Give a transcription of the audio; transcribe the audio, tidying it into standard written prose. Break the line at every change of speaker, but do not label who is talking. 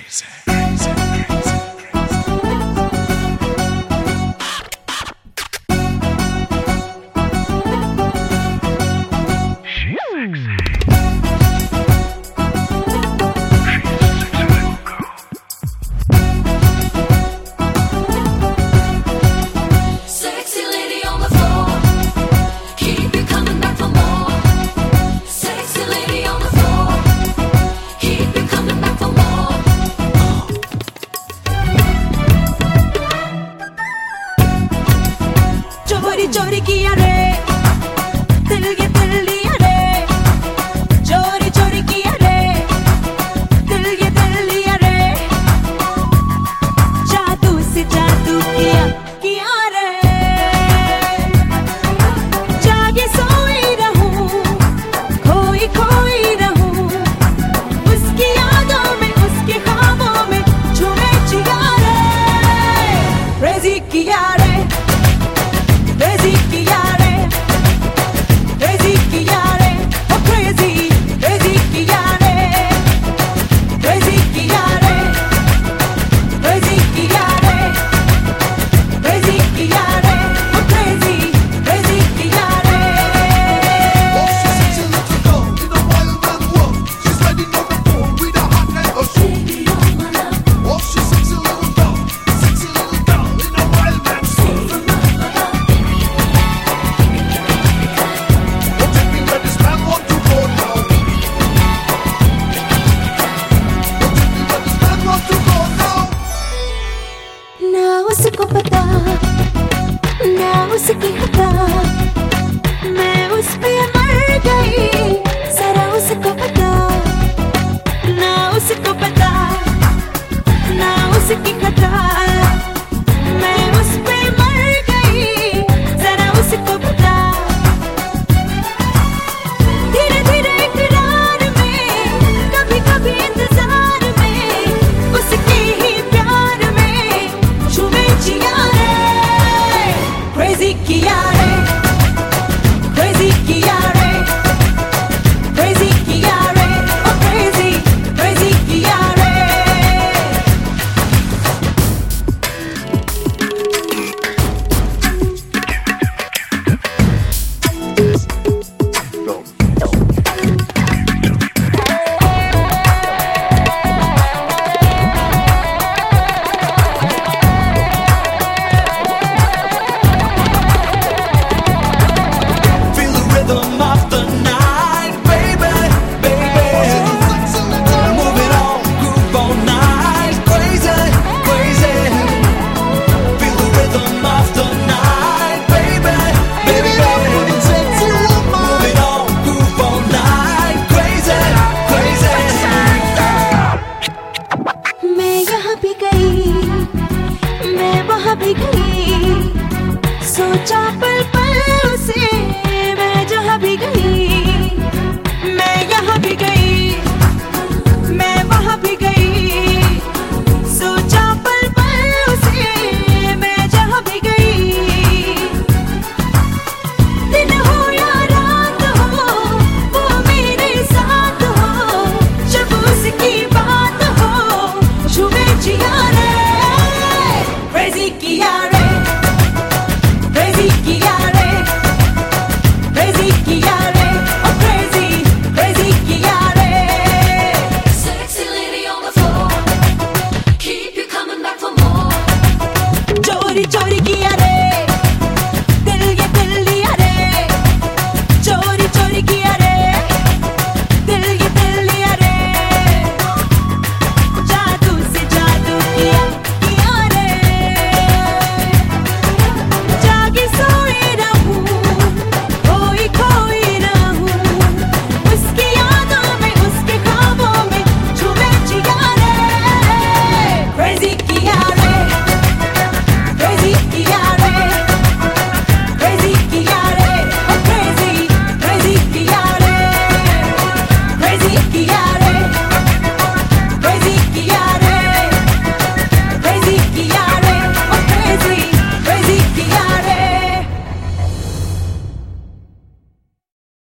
चोरी किया रे दिल, ये दिल लिया रे, चोरी चोरी किया रे दिल, ये दिल लिया रे, जादू से जादू किया रे, जागे सोई रहूं, खोई खोई रहूं, उसकी यादों में, उसके ख्वाबों में झूमे जिया रे, क्रेजी किया रे, crazy किया रे, crazy किया रे, oh crazy, crazy किया रे, crazy किया रे, crazy किया रे, crazy किया रे, oh crazy, crazy किया रे.
Oh, she's such a little girl in a wild and world. She's riding on the phone with a hot and a soul. Oh, she's such a little girl in a wild and soul.
ना उसको पता, ना उसकी खता, मैं उस पे मर गई, जरा उसको पता, ना उसको पता, ना उसकी खता, मैं उस पे मर गई, जरा उसको पता, धीरे धीरे इकरार में, कभी कभी इंतजार में, उसके ही प्यार में झूमे जिया रे, crazy किया रे, crazy किया रे, crazy किया रे, oh crazy, crazy किया रे.
Feel the rhythm of the night, baby, baby. Move it on, groove all night, crazy, crazy. Feel the rhythm of the night, baby, baby. Move it on, groove all night, crazy, crazy.
मैं यहाँ भी गई, मैं वहाँ भी गई,